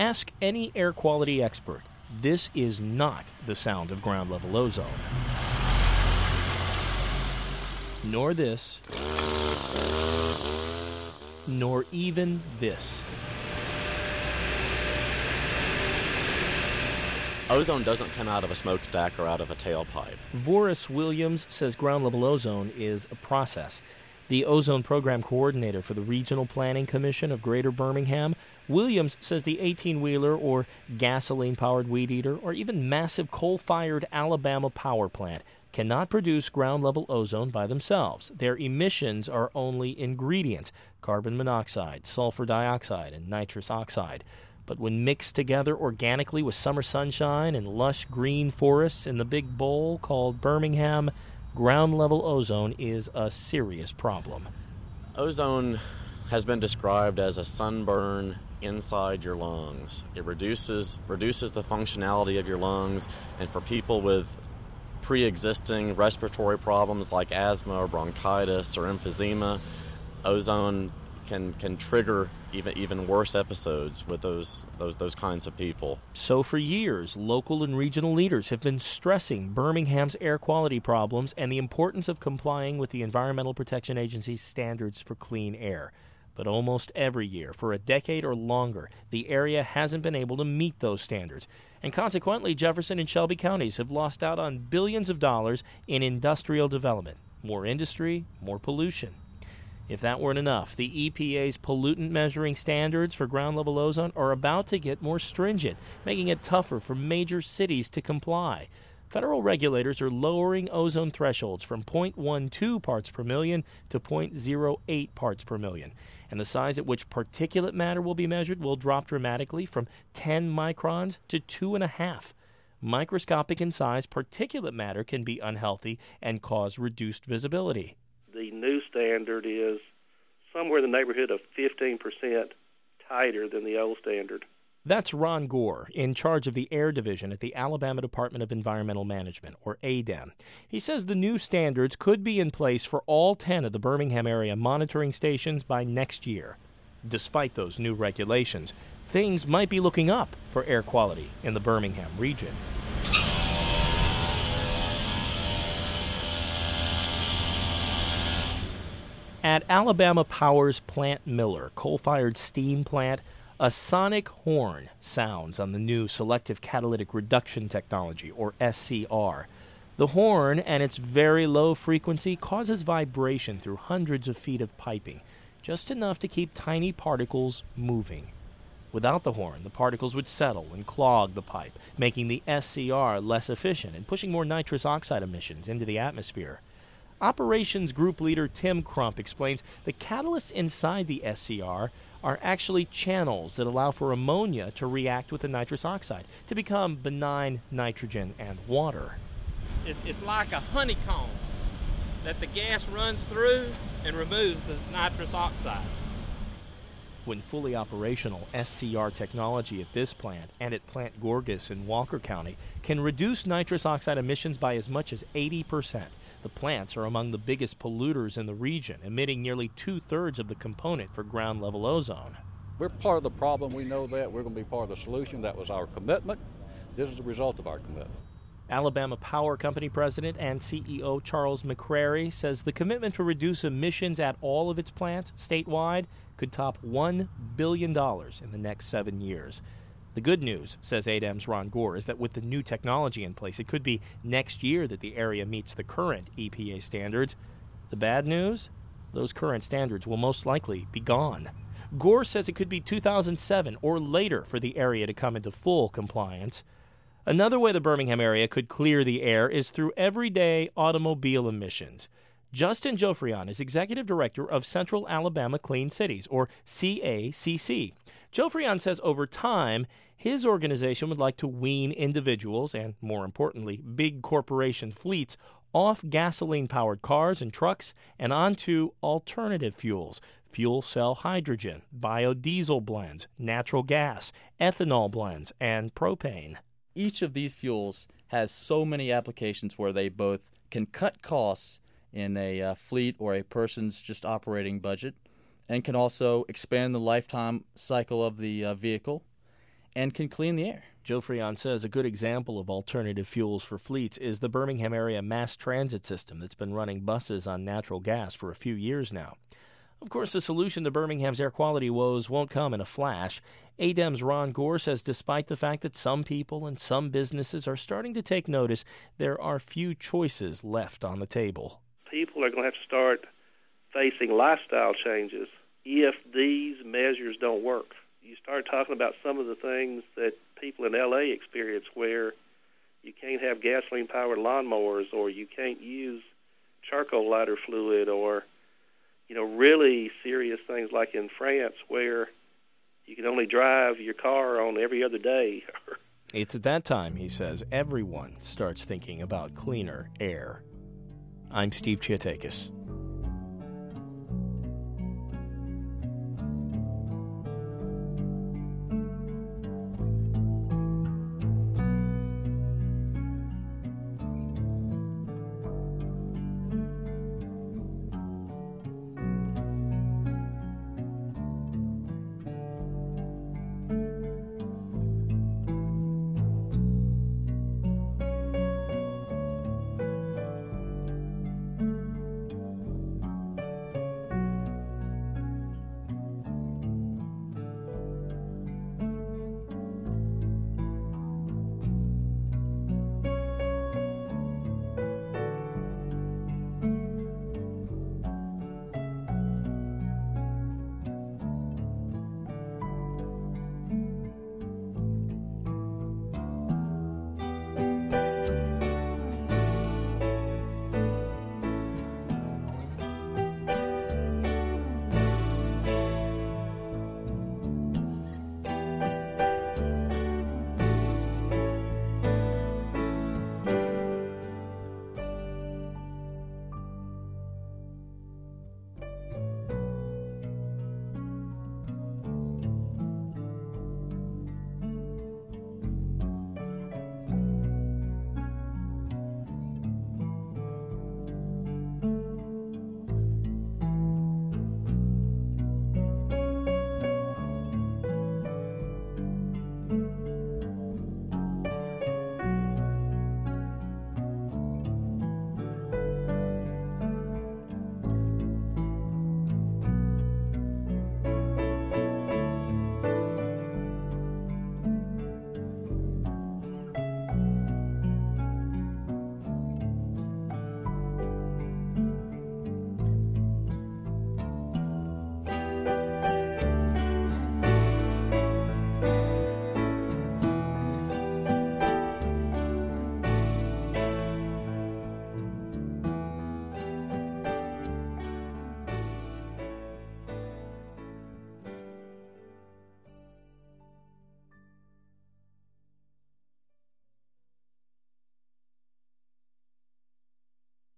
Ask any air quality expert. This is not the sound of ground-level ozone. Nor this. Nor even this. Ozone doesn't come out of a smokestack or out of a tailpipe. Voris Williams says ground-level ozone is a process. The ozone program coordinator for the Regional Planning Commission of Greater Birmingham, Williams says the 18-wheeler or gasoline-powered weed eater or even massive coal-fired Alabama power plant cannot produce ground-level ozone by themselves. Their emissions are only ingredients: carbon monoxide, sulfur dioxide, and nitrous oxide. But when mixed together organically with summer sunshine and lush green forests in the big bowl called Birmingham, ground-level ozone is a serious problem. Ozone has been described as a sunburn inside your lungs. It reduces the functionality of your lungs, and for people with pre-existing respiratory problems like asthma or bronchitis or emphysema, ozone can trigger even worse episodes with those kinds of people. So for years, local and regional leaders have been stressing Birmingham's air quality problems and the importance of complying with the Environmental Protection Agency's standards for clean air. But almost every year, for a decade or longer, the area hasn't been able to meet those standards. And consequently, Jefferson and Shelby counties have lost out on billions of dollars in industrial development. More industry, more pollution. If that weren't enough, the EPA's pollutant measuring standards for ground-level ozone are about to get more stringent, making it tougher for major cities to comply. Federal regulators are lowering ozone thresholds from 0.12 parts per million to 0.08 parts per million. And the size at which particulate matter will be measured will drop dramatically from 10 microns to 2.5. Microscopic in size, particulate matter can be unhealthy and cause reduced visibility. The new standard is somewhere in the neighborhood of 15% tighter than the old standard. That's Ron Gore, in charge of the Air Division at the Alabama Department of Environmental Management, or ADEM. He says the new standards could be in place for all 10 of the Birmingham area monitoring stations by next year. Despite those new regulations, things might be looking up for air quality in the Birmingham region. At Alabama Power's Plant Miller coal-fired steam plant, a sonic horn sounds on the new selective catalytic reduction technology, or SCR. The horn and its very low frequency causes vibration through hundreds of feet of piping, just enough to keep tiny particles moving. Without the horn, the particles would settle and clog the pipe, making the SCR less efficient and pushing more nitrous oxide emissions into the atmosphere. Operations Group Leader Tim Crump explains the catalysts inside the SCR are actually channels that allow for ammonia to react with the nitrous oxide to become benign nitrogen and water. It's like a honeycomb that the gas runs through and removes the nitrous oxide. When fully operational, SCR technology at this plant and at Plant Gorgas in Walker County can reduce nitrous oxide emissions by as much as 80%. The plants are among the biggest polluters in the region, emitting nearly 2/3 of the component for ground-level ozone. We're part of the problem. We know that. We're going to be part of the solution. That was our commitment. This is the result of our commitment. Alabama Power Company President and CEO Charles McCrary says the commitment to reduce emissions at all of its plants statewide could top $1 billion in the next 7 years. The good news, says ADEM's Ron Gore, is that with the new technology in place, it could be next year that the area meets the current EPA standards. The bad news? Those current standards will most likely be gone. Gore says it could be 2007 or later for the area to come into full compliance. Another way the Birmingham area could clear the air is through everyday automobile emissions. Justin Jofrion is Executive Director of Central Alabama Clean Cities, or CACC. Jofrion says over time, his organization would like to wean individuals and, more importantly, big corporation fleets off gasoline-powered cars and trucks and onto alternative fuels, fuel cell hydrogen, biodiesel blends, natural gas, ethanol blends, and propane. Each of these fuels has so many applications where they both can cut costs in a fleet or a person's just operating budget, and can also expand the lifetime cycle of the vehicle, and can clean the air. Joe Freon says a good example of alternative fuels for fleets is the Birmingham area mass transit system that's been running buses on natural gas for a few years now. Of course, the solution to Birmingham's air quality woes won't come in a flash. ADEM's Ron Gore says despite the fact that some people and some businesses are starting to take notice, there are few choices left on the table. People are going to have to start facing lifestyle changes if these measures don't work. You start talking about some of the things that people in L.A. experience where you can't have gasoline-powered lawnmowers, or you can't use charcoal lighter fluid, or really serious things like in France where you can only drive your car on every other day. It's at that time, he says, everyone starts thinking about cleaner air. I'm Steve Chiatakis.